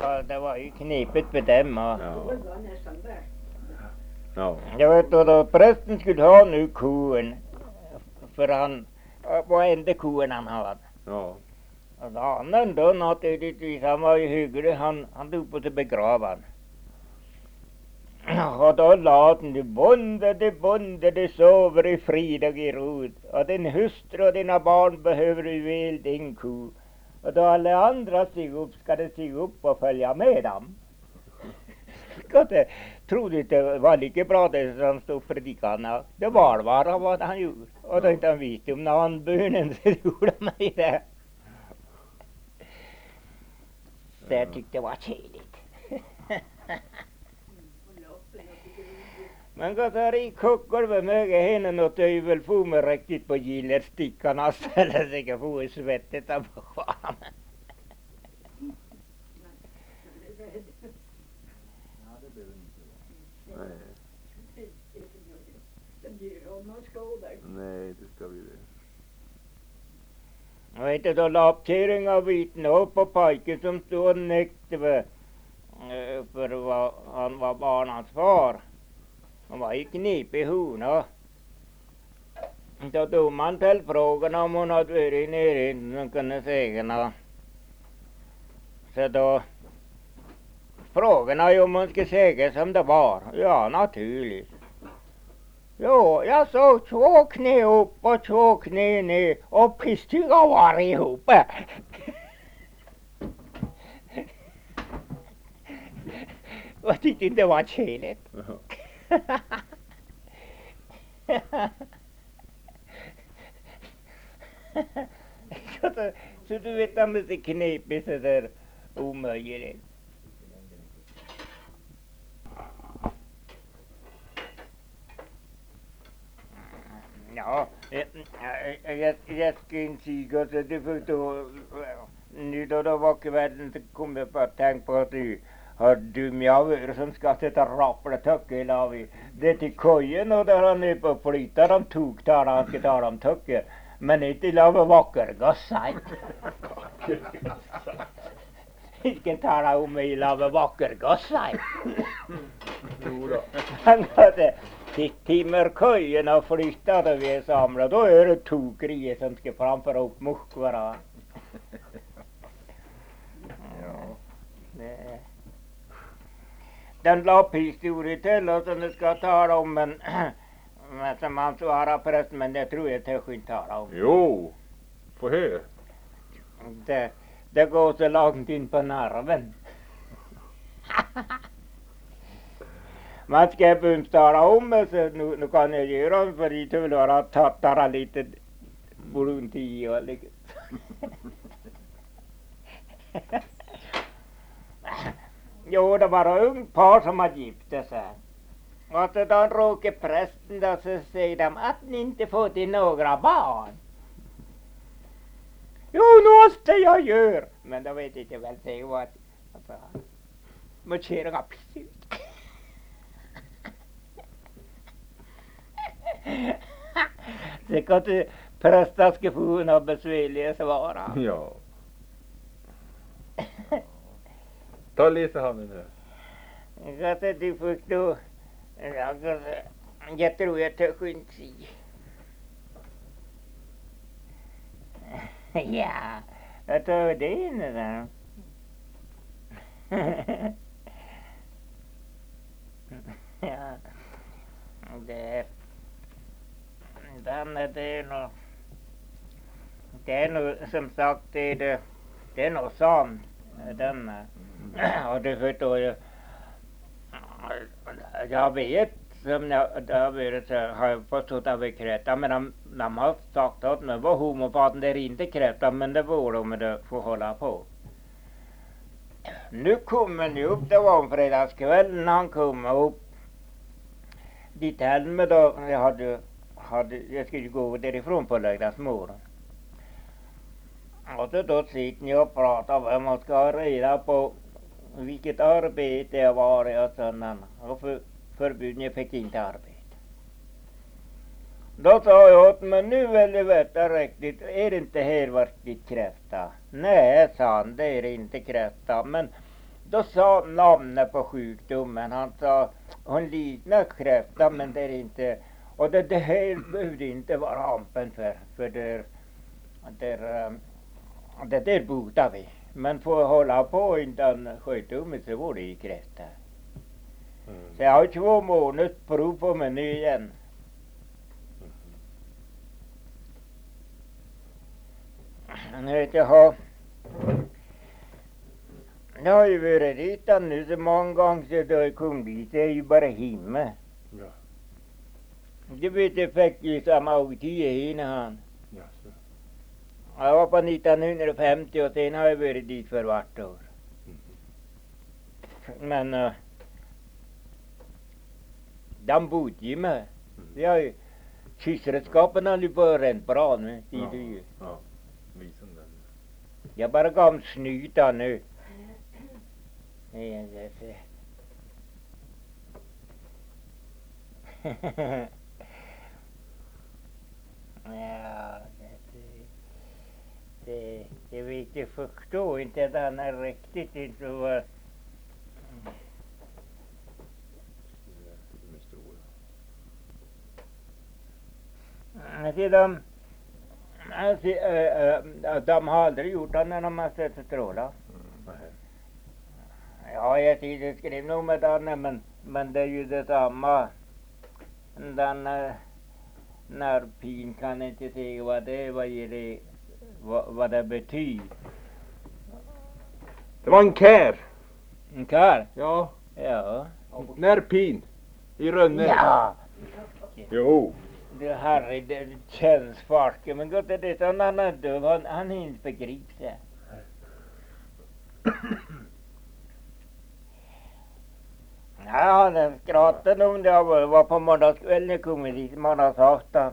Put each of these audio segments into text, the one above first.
Ja, det var ju knepigt med dem. Ja. Ja. Det var nästan värst. Ja. Jag vet då prästen skulle ha nu kon. För han var enda kon han hade. Ja. Och hanen då naturligtvis, han var ju hygglig. Han tog på sig begravan. Och då lade den, de bonde, de sover i frid och i ro. Och din hustru och dina barn behöver du väl din ko. Och då alla andra sig upp, ska de sig upp och följa med dem. Jag trodde inte det var lika bra det som stod predikarna. Det var bara vad han gjorde. Och då inte han visste om namnbönen så gjorde han mig det. Så jag tyckte det var tjeligt. Men då tar i kockor med möge henne och tövel få mig riktigt på gillerstickarna ställer sig och få i svettet av skärmen. Nej. Nej, det ska vi det. Och inte då lappkärring av viten upp på pojken som stod och näckte för han var barnans far. Han var i knipig hona. Då tog man till frågan om hon hade varit nere i de kunde säga. Så då frågade om hon skulle säga som det var. Ja, naturligt. Jo, jag såg 2 knä upp och 2 knä ner och pistiga var ihop. Jag tyckte det var tjeligt. Så du vet att det är knepigt så där omöjligt. Ja, jag ska inte säga så du får då nu då var kvällen så kom jag på att tänka på att du har dum jag som ska sätta rappla töcker av i det till kojen och där han är på flyttar de tog tar han ska ta dem töcker men inte lava vacker gossar. Inte tala om mig lava vacker gossar. Jodå. Han hade timmer kojen och flyttade vi samlade då är det tokerier som ska framföra upp mot varandra. Ja. Det. Den lapphistoria till oss som det ska tala om men som man svarar förresten men det tror jag törs inte tala om. Jo. Få höra. Det går så långt in på nerven. Man ska börja tala om det så nu kan jag göra för det vill vara tattara lite Burundi och liksom. Jo, det var en ung par som hade gifte sig. Och så då råkade prästen då så säger de att ni inte fått in några barn. Jo, nu måste jag göra. Men då vet jag inte väl säga vad. Man kör en absolut. Så kan du prästen ska få några besvärliga svara. Ja. Ta Lisa handen nu. Jag du förstår. Jag tror jag törs inte säga. Ja, jag tar det inne där. Ja, det är nog som sagt det är nog sant den och det förstår jag vet som jag vet så har jag förstått av Kreta men de har sagt att men var homopaten där inte Kreta men det var de det får hålla på. Nu kommer ni upp, det var en fredagskväll när han kom upp dit Helme då jag skulle gå därifrån på lördagsmorgon. Och då sitter ni och pratar vad man ska ha reda på vilket arbete jag var och sådana. Och förbud jag fick inte arbete. Då sa jag åt men nu vill jag veta riktigt, är det inte här vart ditt kräfta? Nej, sa han, det är inte kräfta, men Då sa namnet på sjukdomen. Han sa hon liknar kräfta men det är inte. Och det här behövde inte vara ampen för det där botar vi. Men får hålla på innan sjukdomen så var det i kräfta. Så jag har 2 månader prov på mig nu igen. Jag har ju varit dit nu så många gånger så då jag kom dit är ju bara himla. Ja. Du vet jag fick ju samma otyg i han. Jaså. Jag var på 1950 och sen har jag varit dit för vart år. Men de bodde ju med. Vi har ju kysselskapen har ju börjat bra nu. Ja. Ja. Visen den. Jag bara gav snyta nu. Ja, det vet jag förstår inte att han är riktigt inte vad. De har aldrig gjort det när de har sett strålar. Ja, jag tidigare skrev nog med den men det är ju detsamma. Den nervpin kan inte se vad det betyder. Det var en kär. En kar? Ja. Ja. Nervpin. I Rönne. Ja. Jo. Det herre, det känns farke. Men gott är det så han är döv. Han inte begriper sig. Ja, han skrattade om det var på måndagskvällen jag kom dit. Måndagsafton.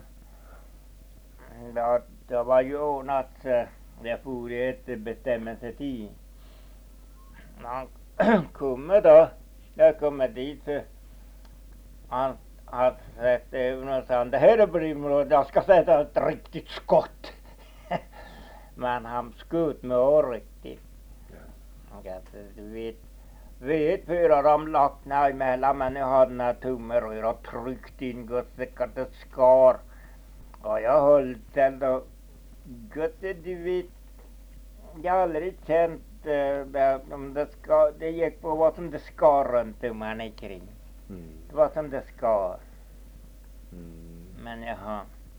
Det var ju ordnat. Jag for efter bestämmelsetid. Han kommer då. Jag kommer dit så. Han har sett över och sa det här är brimråd. Jag ska sätta ett riktigt skott. Men han skjut med riktigt. Ja, du vet för att de lackna emellan men jag hade den här tummerör och tryckt in gott det skar. Och jag höll till då. Gott du vet. Jag har aldrig känt om det gick på vad som det skar runt om han kring. Det var som det skar. Men jaha.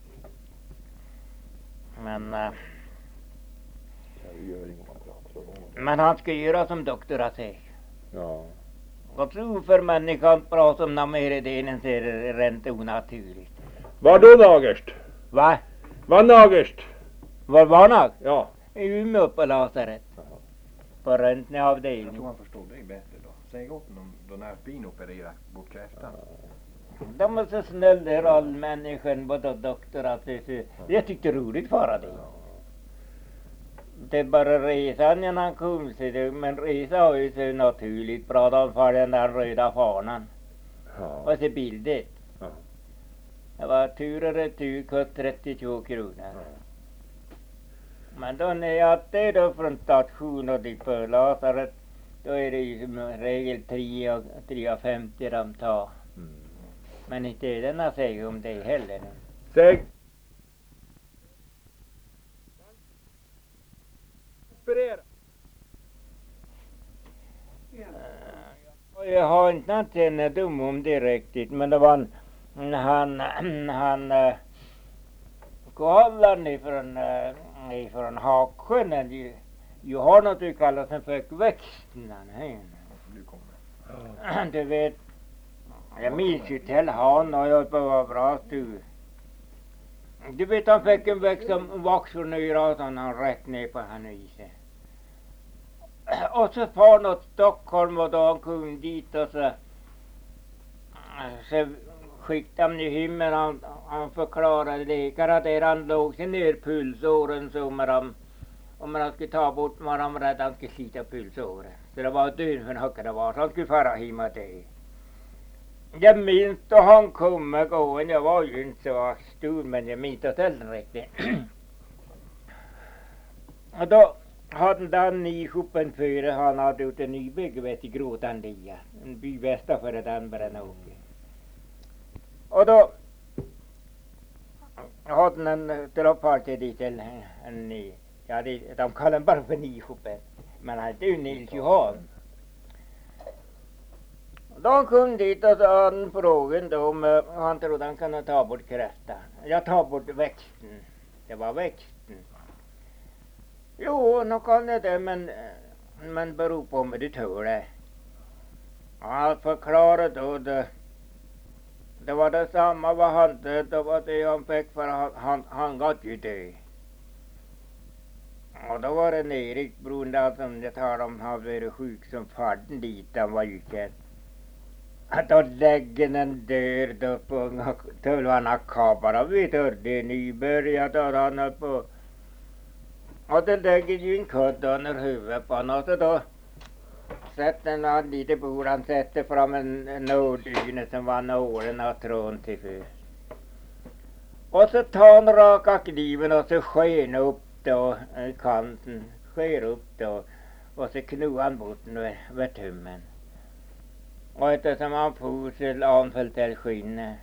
Men han ska göra som doktor har sagt. Ja. Och tro för människan bra som när mer delen ser rent onaturligt. Var då nagerst? Va? Var nagerst? Var var han? Ja. I Umeå på lasaret. På röntgenavdelning. Jag tror han förstår dig bättre då. Säg åt honom då när bin opererar bort kräftan. De är så snälla all människan både doktor att jag tyckte roligt vara det. Det är bara resan när han kom sig. Men resa har ju så naturligt bra. De får den där röda fanan. Ja. Och så bildet. Ja. Det var tur och retur kost 32 kronor. Ja. Men då när jag är då från station och dit på lasaret. Då är det ju som regel 3,50 de tar. Men inte är den att säga om det heller. Säg. Operera. Jag har inte någon kännedom om det riktigt. Men det var han kollade ifrån Haksjön. Johanna du kallar sig för växten. Du kommer. Du vet. Jag minns ju till han och jag var bra tur. Du vet han fick en växt som vaxade ner och han rätt ner på han isen. Och så far han åt Stockholm och då han kom dit och så skickade han i himlen. Han förklarade läkare där han låg sig ner pulsåren så om man skulle ta bort var han rädd han skulle slita pulsåren. Så det var död för högre det var så han skulle fara hem och det. Jag minns då han kom och gående. Jag var ju inte så stor men jag minns det riktigt. Och då hade den nyshoppen före han hade gjort en nybygge vet i Gråtandia. En by väster före den Brännåker. Och då hade en droppar till dit en ny. Ja, de kallar den bara för nyshoppen. Men han hette ju Nils Johan. De kom dit och sa han frågan då om han trodde han kunde ta bort kräftan. Jag tar bort växten. Det var växten. Jo, nu kan jag det, men beror på om du tål det. Han förklarade då det var detsamma vad han död, det var det han fick för han gatt ju dö. Och då var det Erik, bron där som jag talade om, han varit sjuk som fadden dit, han var ju känd. Att då lägger den dör då på tulvarna kapar, vi hörde nybörjat och han höll på. Och då lägger ju en kudd under huvudet på honom, och då sätter han lite bord, han sätter fram en nåldyne som var nålen och trån till för. Och så tar han raka kniven och så skär upp då kanten, skär upp då, och så knuar han bort den vid tummen. Och eftersom han for så anföll till skinnet.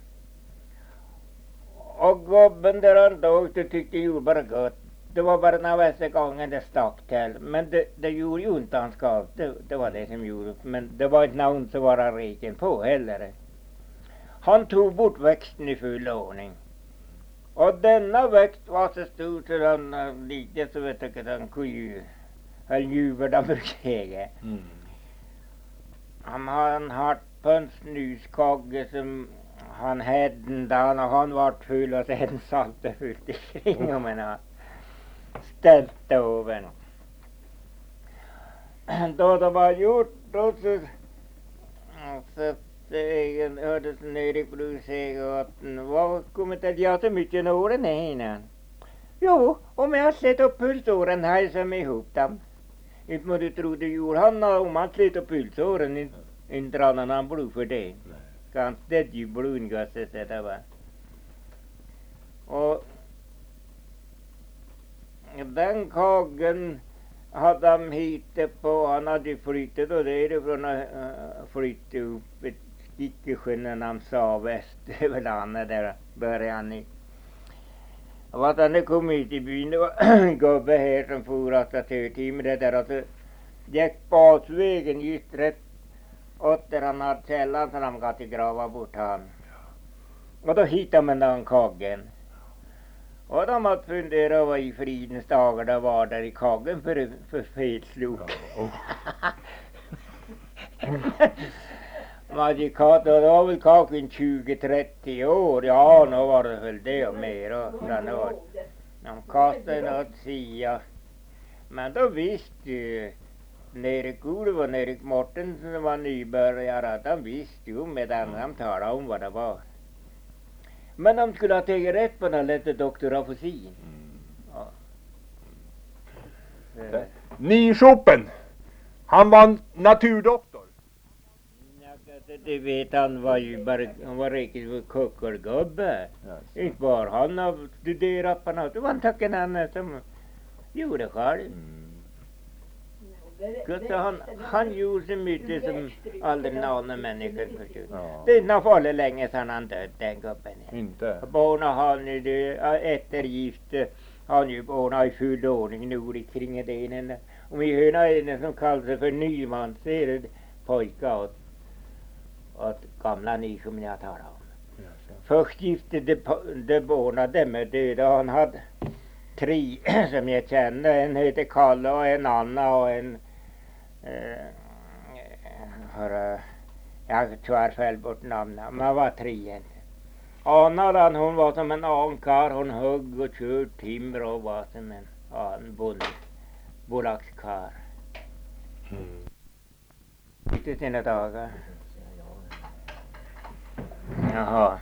Och gubben där han dog, det tyckte ju bara gott. Det var bara den värsta gången det stack till. Men det gjorde ju inte han skav. Det var det som gjorde. Men det var inte någon som var reken på heller. Han tog bort växten i full ordning. Och denna växt var så stor så den lite så vet jag att han kunde höll djur där brukar. Han har en hart på en snuskagge som han hade en dag och han var full och så hade en salta fullt i kring om en ställt över. Då det var gjort då så hördes Erik Brus säga att vad kommer det att göra så mycket när åren är innan? Jo, om jag sett upp pulsåren här som ihop dem. Inte må du tro det gjorde han om han slet upp pulsåren, inte rann han blod för det. Ganska det ju blodgasse det var. Och den kagen hade de hittat på, han hade flyttat och därifrån flyttat upp ett stycke när han sa väst över landet där började han i. Och att han kom ut i byn, det var en gubbe här som for att timmer det där och så gick basvägen just rätt åt där han hade källan så de gav till grava bort han. Och då hittade man den kagen. Och de hade funderat vad i fridens dagar det var där i kagen för felslog. Magikat, och då var väl kaken 20-30 år. Ja, nu var det väl det och mer. Och de kastade något sia. Men då visste ju Erik Olof och Erik Morten som var nybörjare att de visste ju medan de talade om vad det var. Men de skulle ha tagit rätt på den lite doktor Afosin. Ja. Nyshoppen, han var naturdoktor. Det vet han var ju bara, han var riktigt för kuckelgubbe. Inte bara han har studerat på något, det var inte en annan som gjorde själv. Så han gjorde så mycket som aldrig någon människa förstod. Ja. Det är inte farligt länge sedan han död, den gubben. Inte. Barnen han ju det, eftergift, han ju barnen i full ordning nu kring det. Och vi hör en som kallar sig för Nyman, ser det pojkar åt gamla ni som jag talar om. Först gifte de barnen dem är döda. Han hade 3 som jag kände. En heter Kalle och en Anna och en jag tror själv bort namnet. Men var 3. Anna hon var som en ankar. Hon högg och körde timmer och var som en bolagskar. Inte sina dagar. Jaha.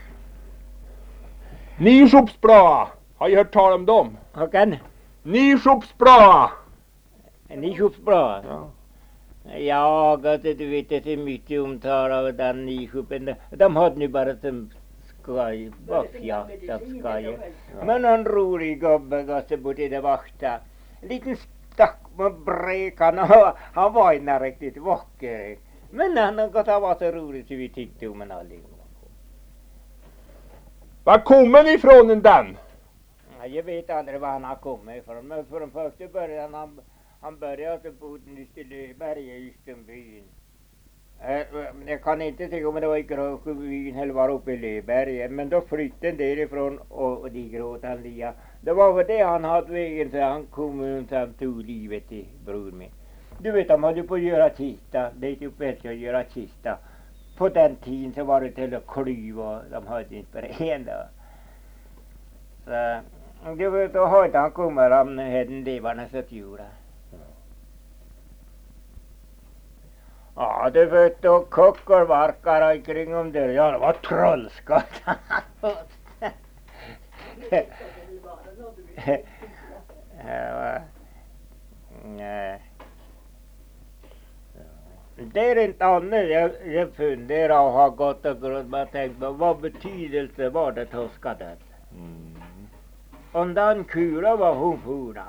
Nyshopsbra, har jag hört tal om dem? Håkan? Nyshopsbra! Nyshopsbra? Ja. Ja, att du vet inte så mycket om av den nyshopen. De hade nu bara som skoj, bakjakt skoj. Men en rolig gubbe gav sig bort i det vakta. En liten med brekan och han var inte riktigt vacker. Men han har gått var så roligt så vi tyckte om en allihop. Var kommer ni ifrån den? Ja, jag vet aldrig var han har kommit ifrån. Men för den första början han började bo i Löfberg i Ystenbyn. Jag kan inte säga om det var i Gråsjöbyn eller var uppe i Löfberg. Men då flyttade han därifrån och de gråt han lia. Det var för det han hade vägen så han kom och han tog livet till bror min. Du vet de hade på att göra kista. Det är ju bättre att göra kista. På den tiden så var det till att klyva. De hade inte ren då. Så du vet då hade han kommit han hade en levande så att göra. Ja, du vet då kockar varkar omkring om det. Ja, det var trollskott. Nej. Det är inte annat jag funderar och har gått och grott och tänkt på vad betydelse var det toskadet. Om den kula var hon fora.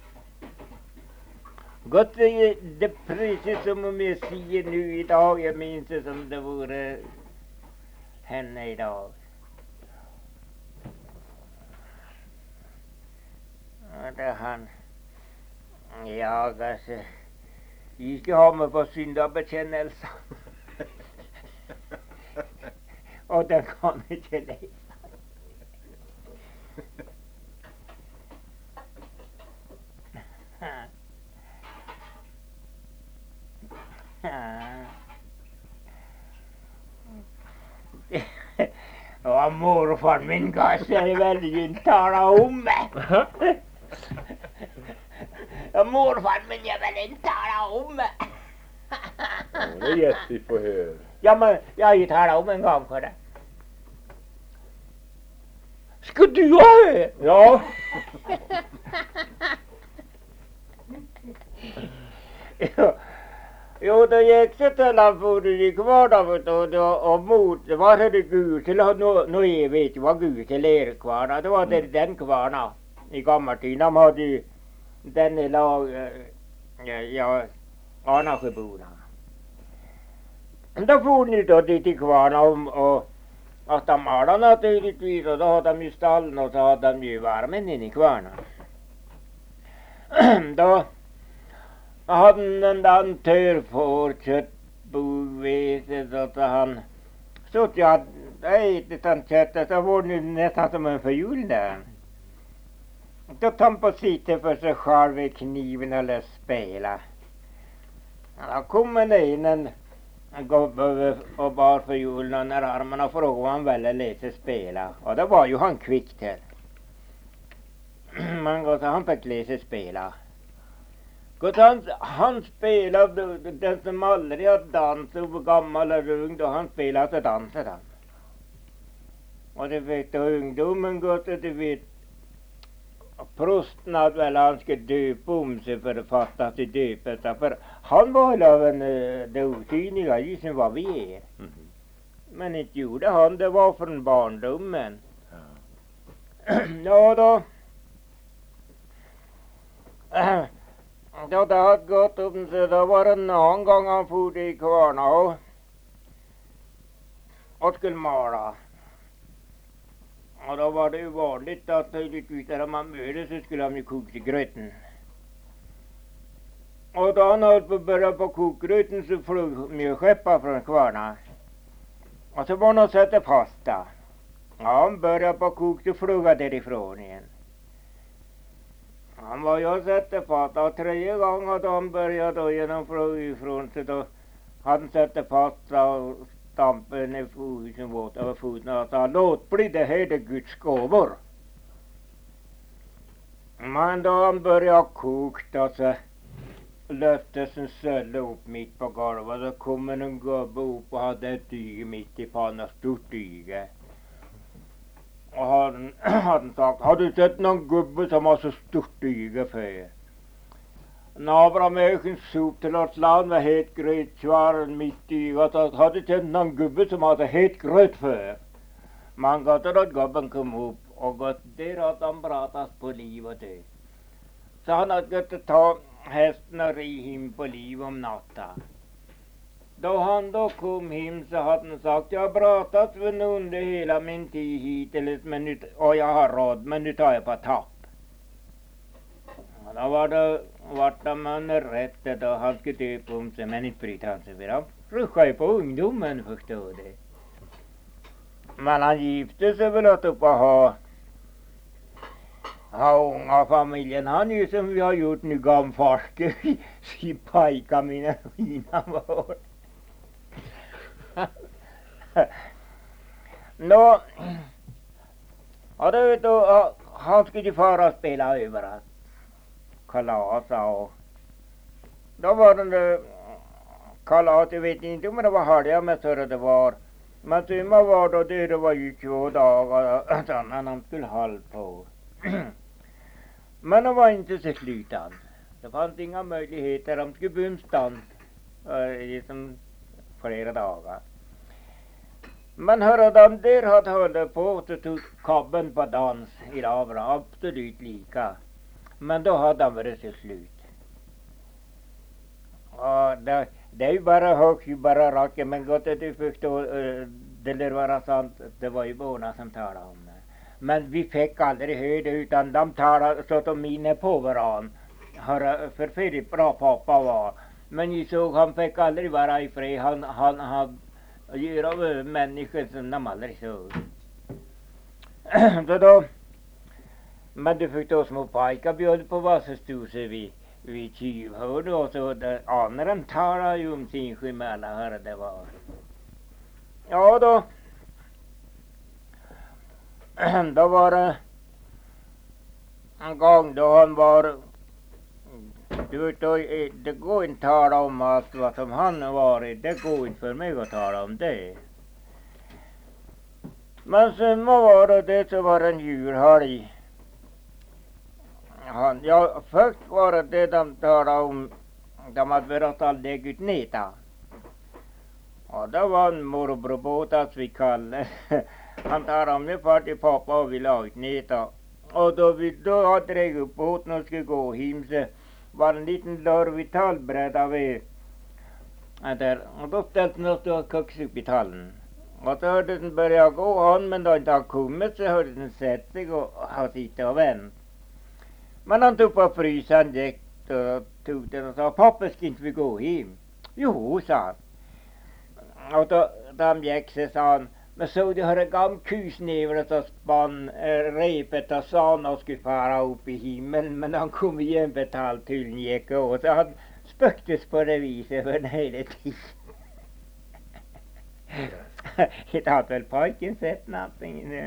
Gott det är precis som om jag säger nu idag, jag minns det som det vore henne idag. Och det han, jag alltså, jag ska ha mig på syndabekännelse. Och den kan inte läsa. Ja, morfar min gasse är väldigt tala om mig. Ja, morfar min jag vill inte tala om mig. Det är jätteförhör. Ja, men jag har ju talat om en gång för det. Ska du ha hört? Ja. Jo, då gick så till han för det gick var och mot, var det Gud till nu jag vet vad Gud till lerkvarna, det var det den kvarna i gammaltiden, de hade den lag, ja, Anasjöborna. Då for ni då dit i kvarna och att de malade naturligtvis och då hade de ju stallen och så hade de ju värmen in i kvarna. Då hade en annan törfår köttbovetet och han så att jag ätit han köttet så var det nästan som en förjul där. Då tar han på sitta för sig själv i kniven eller spela. Då kommer det in en gubbe och bar för julen när armarna frågade han väl läsa spela. Och då var ju han kvickt här. Men så han fick läsa spela. Han spelade den som aldrig har dansat och gammal eller ung då han spelade så dansade han. Och det vet ungdomen gott och det vet prosten att väl han ska döpa om sig för att fatta att det döpet. För han var väl av det osynliga isen vad vi är. Men inte gjorde han, det var från barndomen. Ja då. Då det hade gått om så då var det någon gång han for i kvarna och skulle mala. Och då var det ju vanligt att när man möttes så skulle han ju koka till gröten. Och då han höll på att börja på kokgröten så flög mjöskeppar från kvarna. Och så var han och satte pasta. Ja, han började på kok så flög han därifrån igen. Han var ju och satte pasta och 3 gånger då han började då genom flög ifrån så då hade han satte pasta och stampade ner foten våt över foten och sa låt bli det här det Guds gåvor. Men då han började koka så löftes en sölle upp mitt på golvet. Då kom en gubbe upp och hade ett dyge mitt i pannan, stort dyge. Och han sagt, har du sett någon gubbe som har så stort dyge för? Abraham öken sop till oss land med het gröt svaren mitt i. Och så hade du sett någon gubbe som hade het gröt för? Man gav till att gubben kom upp och gått där att han pratas på liv och död. Så han hade gått att ta hästen och ri hem på liv om natten. Då han då kom hem så hade han sagt, jag har pratat med under hela min tid hittills och jag har råd, men nu tar jag på tapp. Och då vart det man rätt då han skulle döpa om sig, men inte bryta han sig för han ruschade ju på ungdomen, förstår du. Men han gifte sig väl att upp och ha unga familjen. Han är ju som vi har gjort nu gamfarske i pajka mina fina var. Nå, och då han skulle ju fara och spela överallt. Kalasa och då var den där kalas, jag vet inte om det var halja med så det var. Men summa var då det var ju 2 dagar sen han skulle hålla på. Men det var inte så slutan. Det fanns inga möjligheter, de skulle bumstan liksom flera dagar. Men hörde de där hade hållit på så tog kabben på dans i Lavra, absolut lika. Men då hade han varit så slut. Och det är ju bara högt, ju bara rakt, men gott att du förstår, det lär vara sant, det var ju båda som talade om det. Men vi fick aldrig höra det, utan de talade så att de minne på varann. Förfärligt bra pappa var. Men jag såg han fick aldrig vara i fred, han göra människor som de aldrig såg. Så då, men du förstår, små pojkar bjöd på vad så stod sig vid tjuvhörde och så där andra talade ju om sin skymälla, hörde det var. Ja då var det en gång då han var, du vet då, det går inte att tala om allt vad som han har varit, det går inte för mig att tala om det. Men sen var det så var en djurhelg. Ja, först var det de talade om, de hade velat all lägga ut neta. Och det var en morbror båtas vi kallade. Han talade om det för till pappa och ville ha ut neta. Och då hade jag upp båten och skulle gå hem så var en liten dörr vid tallbräda vid där. Och då ställde han sig och köks upp i tallen. Och så hörde den börja gå han, men då inte han kommit så hörde den sätta sig och sitta och vänta. Men han tog på frysen, gick och tog den och sa, pappa ska inte vi gå hem? Jo, sa han. Och då de gick så sa han, men så du har en gammal kusnävlet och spann repet och sa han skulle fara upp i himlen, men han kom igen betalt tullen gick och så han spöktes på det viset för en hela tiden. Det hade väl pojken sett någonting.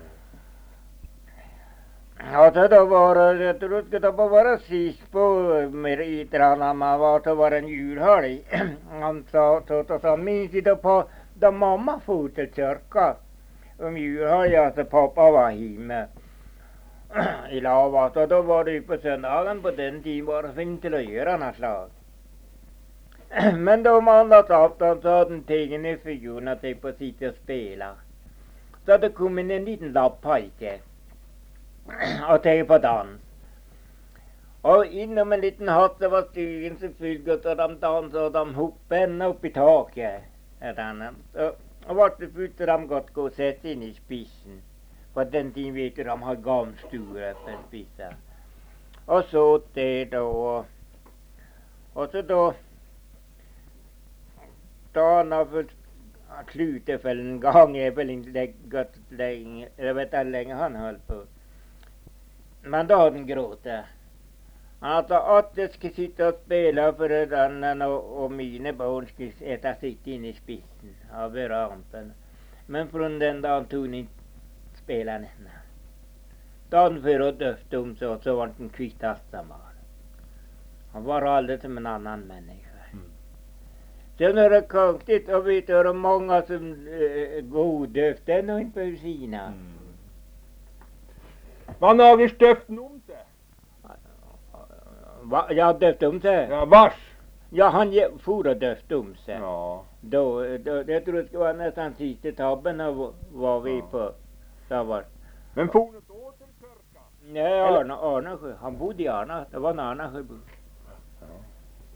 Ja, då var det, jag tror det var bara sist på meriterna man var, så var det en julhelg. Han sa, minns du på då mamma for till kyrka om julhelg, alltså pappa var hemma i Lavat, och då var det på söndagen på den tiden var det fint till att göra något slag. Men då måndagsafton så hade den tegen i figuren att de på sitta och spela. Så hade det kommit en liten lappajke och teg på dans. Och inom en liten hatt så var stugan så fylld och de dansade och de hoppade upp i taket. Och vart det fyllt och de gott gå och sätta in i spissen. På den tiden vet du de har gamstora för spissa. Och så åt det då. Och så då han har fått slutet för en gång är väl inte gått länge. Jag vet inte länge han höll på. Men då hade han gråtit. Han sa att jag ska sitta och spela för den och mina barn ska sitta in i spissen av rampen. Men från den dagen tog han inte spela nästan. Dagen för att döfta om så var han kvittast samma. Han var alldeles som en annan människa. Sen är det konstigt och vet du, det är många som går döft, det är nog inte på sina. Vad har stöften om sig? Ja, döft om sig? Ja, vars? Ja, han for och döft om sig. Ja. Då, jag tror det skulle vara nästan sista tabben var vi på. Så var. Men for du då till kyrkan? Nej, Arne, han bodde i Arne, det var en Arne.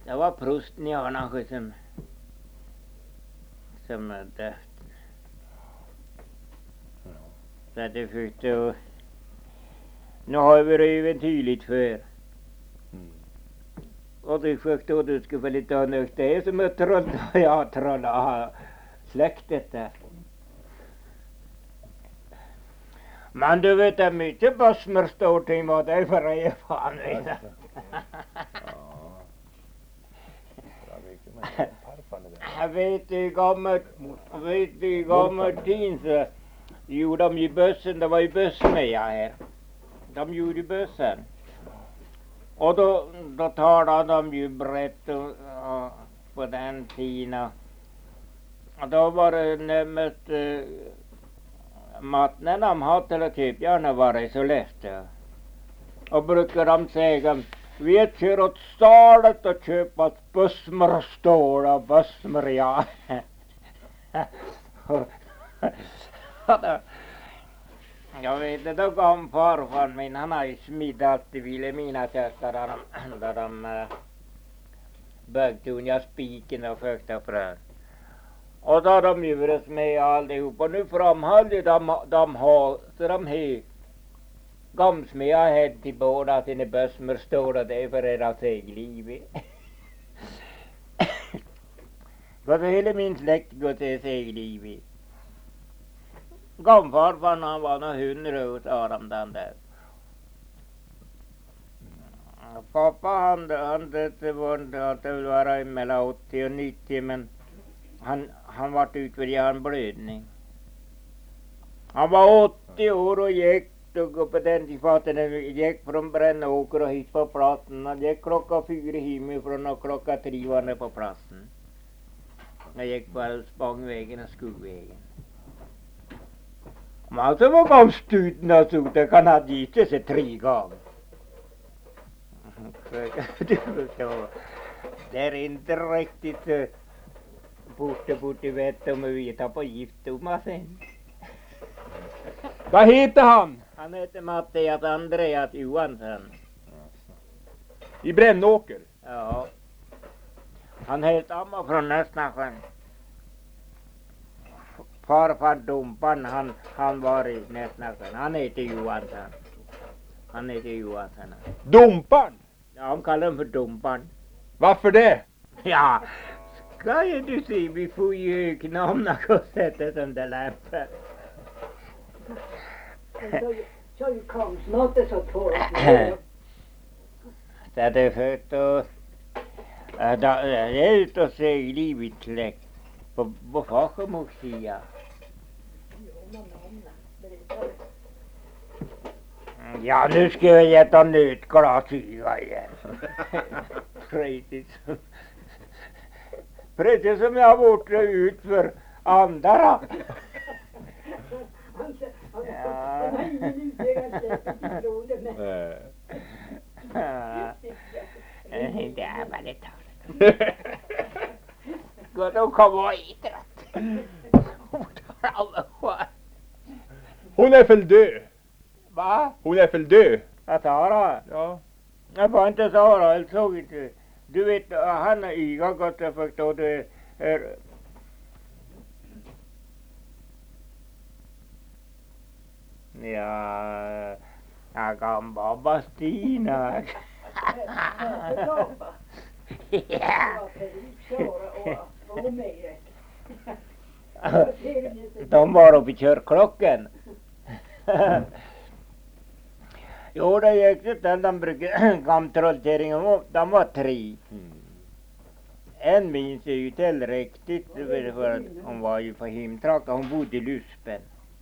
Det var prosten i Arnasjö som dött. Så att det försökte och nu har vi det eventyrligt för. Och du försökte att du skulle få lite annat. Det är som ett troll. Ja, troll har släktet där. Men du vet att mycket basmer står till vad det är för en fan. Jag vet i gammal tid så gjorde de ju bössen, det var ju bössmeja här. De gjorde bössen. Och då talade de ju brett och på den tiden. Och då var det nämnt matten de hade till att köpa gärna var i Sollefteå. Och brukar de säga vi kör åt stalet och köpa bussmer ståla bussmer ja. Jag vet inte, då kom farfar min, han har ju smidat i Vilhelmina kökar där de bögde unga spiken och fökta frön. Och då har de djures med allihop och nu framhåller de har så de har gamsmea här till båda sina bössmer står det är för deras segliv. Vad hela min släkt går till segliv. Gamfarfar han var nog 100 år sa de den där. Pappa han det var mellan 80 och 90 men han var ut för hjärnblödning. Han var 80 år och gick på den tiden gick från Brännåker och hit på platsen. Han gick 4:00 hemifrån och 3:00 var på platsen. Jag gick på Spångvägen och Skogvägen. Men så var gamstuten så det kan ha gifta sig 3 gånger. Det är inte riktigt borta vet om vi tar på giftomma sen. Vad heter han? Han heter Mattias Andreas Johansson. I Brännåker? Ja. Han heter Amma från Näsnasjön. Farfar Dumpan han var i Näsnasjön. Han heter Johansson. Dumpan? Ja, han kallar honom för Dumpan. Varför det? Ja, ska ju du se, vi får ju knamna och sätta som det lämpar. Så kom snart så torrt. Det är för att det är ute och se i livet släkt. På Fagermosia. Ja, nu ska jag äta nötglas igen. Precis som jag har varit ut för andra. Det är bara lite. Ska de komma hit? Hon är väl död? Va? Hon är väl död? Att Sara? Ja. Jag var inte Sara, jag såg inte. Du vet, han är iga gott och förstår det är. Ja, jag kan babba Stina. Ja. De var uppe i körklockan. Jo, det gick ju den brukade gamtrollteringen, de var 3. En minns jag ju tillräckligt för att hon var ju på hemtraka, hon bodde i Luspen.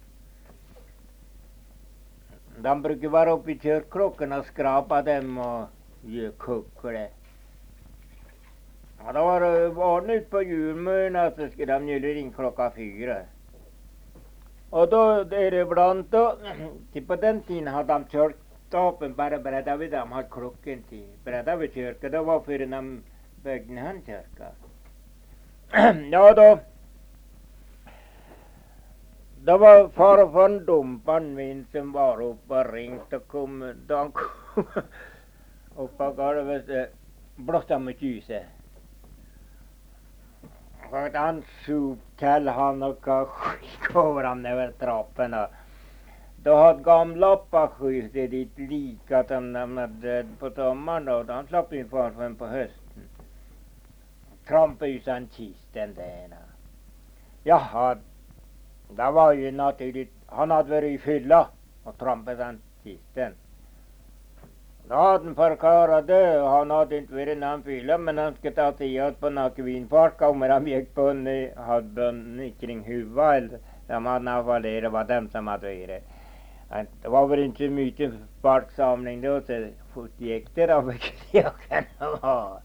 De brukade vara uppe i körklockan och skrapa dem och ge kuckle. Och då var det vanligt på julmöna så skulle de ju ringa 4:00. Och då är det ibland då, på den tiden hade de kört stapen bara bredda vid dem, hade klockan till bredda vid kyrkan. Det var för de byggde en handkyrka. Ja då var farfar Dumpan min som var uppe och ringt och kom upp på golvet blåste med ljuset. för att han sopkall han och kåran över trapporna. Då hade gamlappa skjutit dit lika att de var död på sommaren då. Han slapp in förrän på hösten. Trampade ut han kisten där. Jaha, det var ju naturligt. Han hade varit i fylla och trampat han kisten. Då hade han förklarat det. Han hade inte varit någon fylla, men han skulle ta sig ut på nackvinfart. Kommer han gick på en, hade en kring huvudet. De hade navalerat, det var dem som hade varit. Det var väl inte så mycket sparksamling då, så fort gick det då, vilket jag kan ha.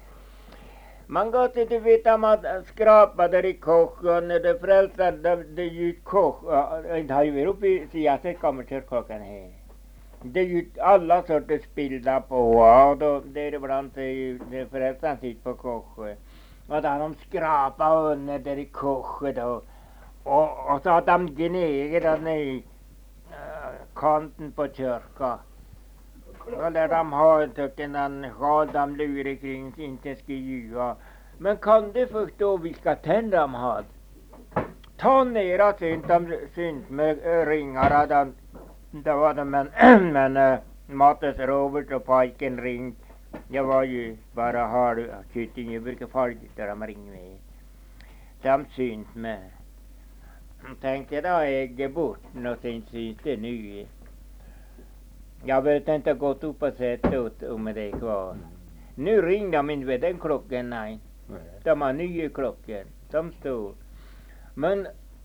Man går till det vita man skrapar där i kochen, det frälsade, det gick koch, det har ju varit uppe i Siaset kammerkyrkokan här. Det gick alla sorters bilder på, och då, det är ibland det frälsade sitt på kochen. Och då har de skrapat under där i kochen då, och så har de gnägat där i kanten på kyrkan. Och där de har tycken en sjal de lurar kring inte ska ljuga. Men kan du förstå vilka tänder de hade? Ta ner synt med ringar. Det var det men Mattes Robert och pojken ring. Jag var ju bara halv kytting. Jag brukar följa där de ringde med. De synt med. Tänkte då ägge bort och sen syns det nu. Jag vet inte gått upp och sett ut om det är kvar. Nu ringde de inte vid den klockan, nej. De har nya klockor. De står. Men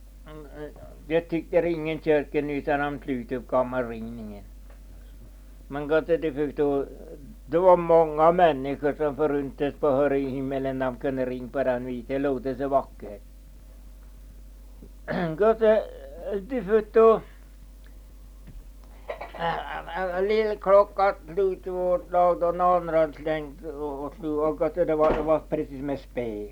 jag tyckte ringen kyrkan nu så de slutade upp kammarringningen. Man kan inte förstå. Det var många människor som föruntas på höra i himmelen. De kunde ringa på den vita. Det låter så vackert. Du förstår. En liten klocka slog vårt lag och en andra slängt och slog och det var precis med spel.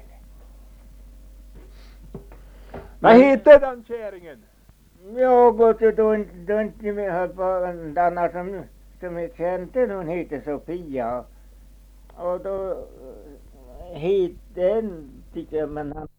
Vad heter den kärringen? Ja, gott då inte mer på en annan som jag kände, hon heter Sofia. Och då hette den, tycker jag, men han